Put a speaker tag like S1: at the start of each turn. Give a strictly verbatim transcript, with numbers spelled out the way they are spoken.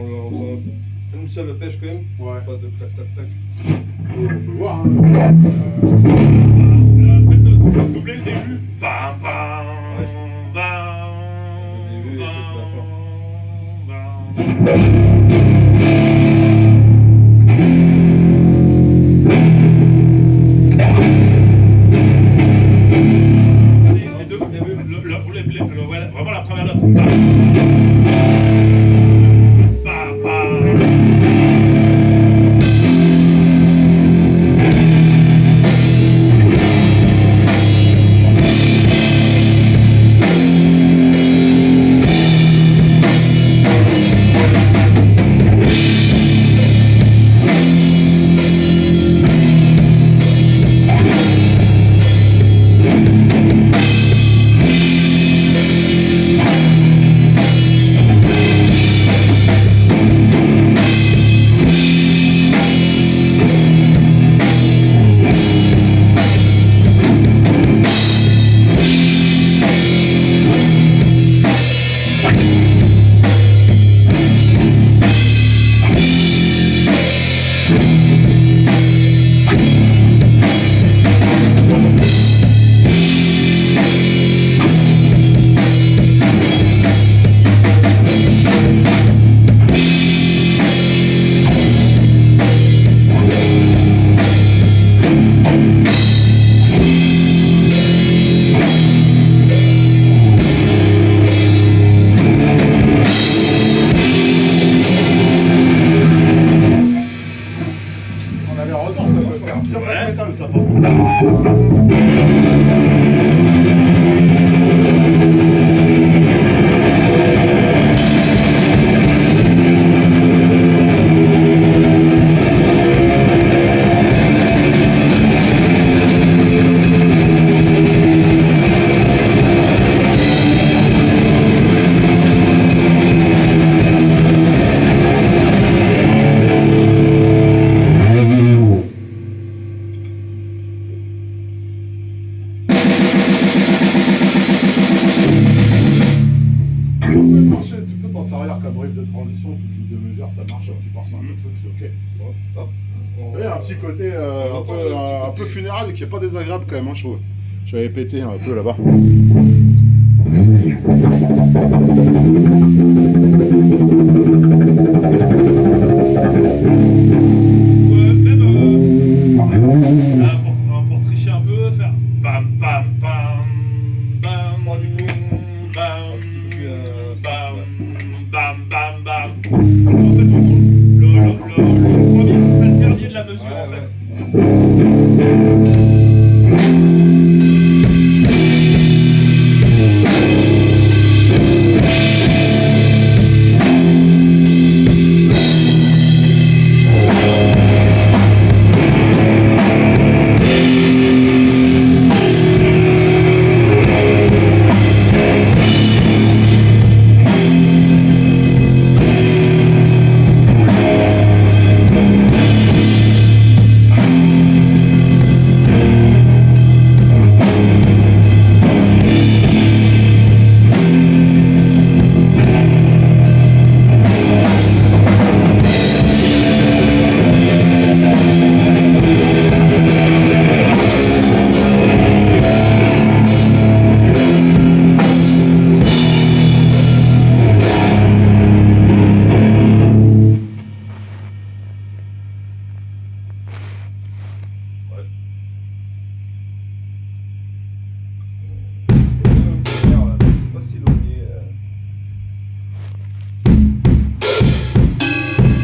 S1: on sent une seule pêche quand même.
S2: Ouais.
S1: Pas de tac tac tac.
S2: On peut voir. Hein.
S3: Euh, peut-être doubler le début. Bam, bam,
S1: Ouais.
S3: bam,
S1: Le début et
S3: bam,
S1: toute la fin.
S3: bam. Les deux,
S1: Le début.
S3: le, le, le, le, le, ouais, vraiment la première note. Bam, bam, bam.
S2: On avait retour, ça peut faire bien
S3: Ouais.
S2: de métal, ça, par contre. Tu peux marcher, tu peux t'en servir comme riff de transition, tu joues deux mesures, ça marche, tu pars sur un autre truc, c'est ok.
S1: Hop, hop. On-
S2: Et un petit côté euh,
S1: On
S2: un,
S1: entend
S2: peu,
S1: le petit
S2: un, un
S1: côté.
S2: peu funéral qui est pas désagréable quand même, hein, je trouve. Je vais péter un peu là-bas.